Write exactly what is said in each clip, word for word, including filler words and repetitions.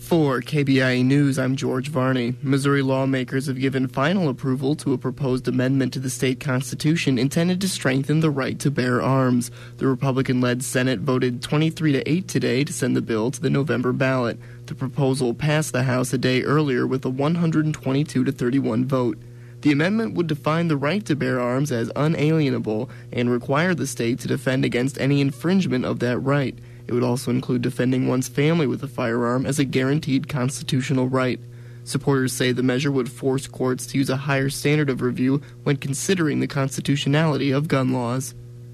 For K B I A News, I'm George Varney. Missouri lawmakers have given final approval to a proposed amendment to the state constitution intended to strengthen the right to bear arms. The Republican-led Senate voted twenty-three to eight today to send the bill to the November ballot. The proposal passed the House a day earlier with a one hundred twenty-two to thirty-one vote. The amendment would define the right to bear arms as unalienable and require the state to defend against any infringement of that right. It would also include defending one's family with a firearm as a guaranteed constitutional right. Supporters say the measure would force courts to use a higher standard of review when considering the constitutionality of gun laws.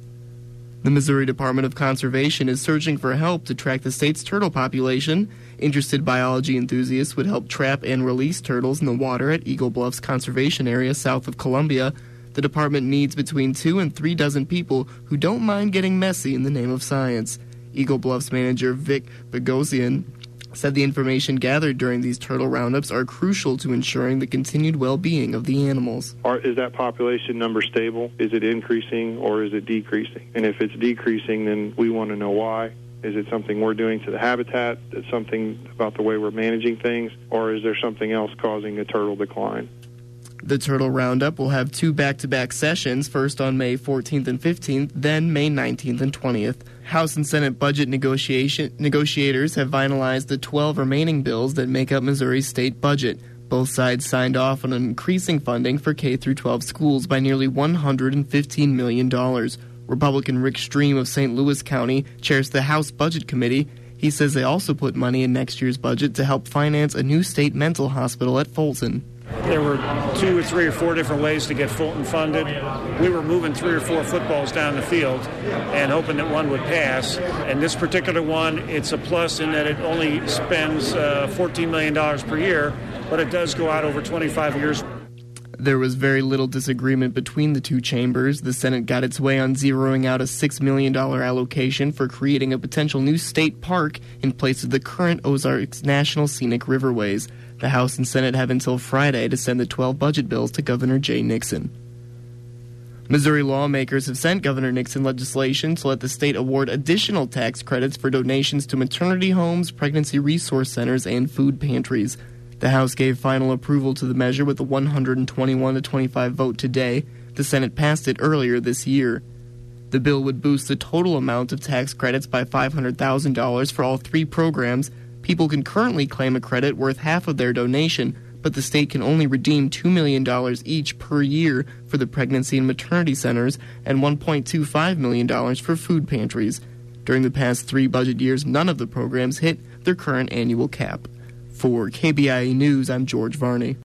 The Missouri Department of Conservation is searching for help to track the state's turtle population. Interested biology enthusiasts would help trap and release turtles in the water at Eagle Bluffs Conservation Area south of Columbia. The department needs between two and three dozen people who don't mind getting messy in the name of science. Eagle Bluffs manager Vic Bogosian said the information gathered during these turtle roundups are crucial to ensuring the continued well-being of the animals. Are, is that population number stable? Is it increasing or is it decreasing? And if it's decreasing, then we want to know why. Is it something we're doing to the habitat? Is it something about the way we're managing things? Or is there something else causing a turtle decline? The Turtle Roundup will have two back-to-back sessions, first on May fourteenth and fifteenth, then May nineteenth and twentieth. House and Senate budget negotiation negotiators have finalized the twelve remaining bills that make up Missouri's state budget. Both sides signed off on increasing funding for K through twelve schools by nearly one hundred fifteen million dollars. Republican Rick Stream of Saint Louis County chairs the House Budget Committee. He says they also put money in next year's budget to help finance a new state mental hospital at Fulton. There were two or three or four different ways to get Fulton funded. We were moving three or four footballs down the field and hoping that one would pass. And this particular one, it's a plus in that it only spends uh, fourteen million dollars per year, but it does go out over twenty-five years. There was very little disagreement between the two chambers. The Senate got its way on zeroing out a six million dollars allocation for creating a potential new state park in place of the current Ozarks National Scenic Riverways. The House and Senate have until Friday to send the twelve budget bills to Governor Jay Nixon. Missouri lawmakers have sent Governor Nixon legislation to let the state award additional tax credits for donations to maternity homes, pregnancy resource centers, and food pantries. The House gave final approval to the measure with a one hundred twenty-one to twenty-five vote today. The Senate passed it earlier this year. The bill would boost the total amount of tax credits by five hundred thousand dollars for all three programs. People can currently claim a credit worth half of their donation, but the state can only redeem two million dollars each per year for the pregnancy and maternity centers and one point two five million dollars for food pantries. During the past three budget years, none of the programs hit their current annual cap. For K B I A News, I'm George Varney.